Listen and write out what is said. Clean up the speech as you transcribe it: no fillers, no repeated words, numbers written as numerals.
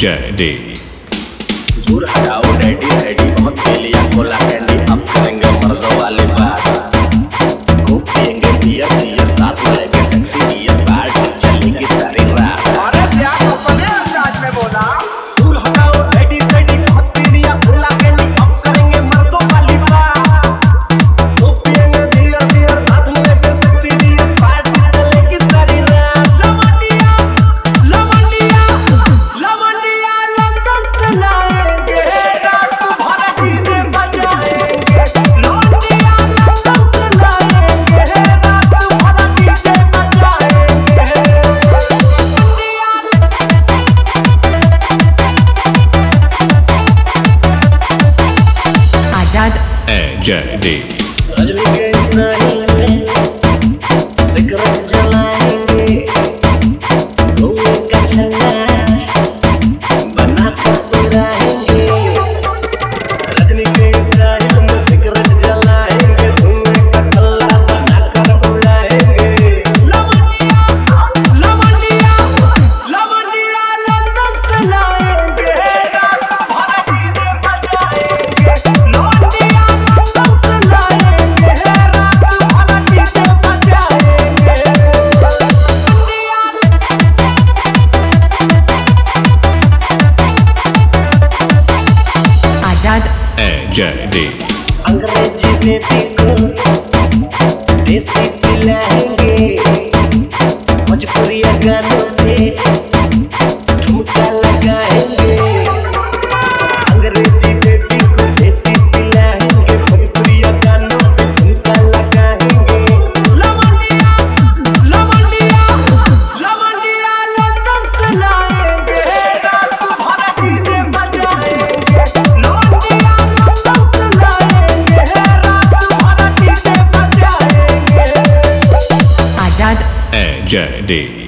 JD। दूर हटाओ daddy daddy बहुत पी लिया कोला कैंडी अब करेंगे मर्दों वाली बात खूब पिएंगे बियर सियर साथ में लेंगे सेक्सी बियर पार्टी चलेगी सारी रात। अरे क्या अपने अंदाज में बोला। दूर हटाओ डैडी डैडी बहुत पी लिया कोला कैंडी अब करेंगे मर्दों वाली बात खूब पिएंगे बियर सियर साथ में लेंगे सेक्सी बियर पार्टी चलेगी सारी रात। लवंडिया लवंडिया लंदन से लाएंगे रात भर डीजे बजाएंगे। लवंडिया लंदन से लाएंगे रात भर डीजे बजाएंगे। आजाद JD। रजनी के नानी में सिगरेट जलाएंगे धुएं का छल्ला बना कर उड़ाएंगे। रजनी के स्टाइल में सिगरेट जलाएंगे धुएं का छल्ला बना कर उड़ाएंगे। लवंडिया लंदन से लाएंगे रात भर डीजे बजाएंगे। लवंडिया लंदन से लाएंगे रात भर डीजे बजाएंगे। आजाद JD। अंग्रेजी बेटी को देसी पिलाएंगे भोजपुरिया गानों पे ठुमका लगाएंगे। अंग्रेजी बेटी को देसी पिलाएंगे भोजपुरिया गानों पे ठुमका लगाएंगे। लवंडिया लंदन से लाएंगे रात भर डीजे बजाएंगे। लवंडिया लंदन से लाएंगे रात भर डीजे बजाएंगे। आजाद JD।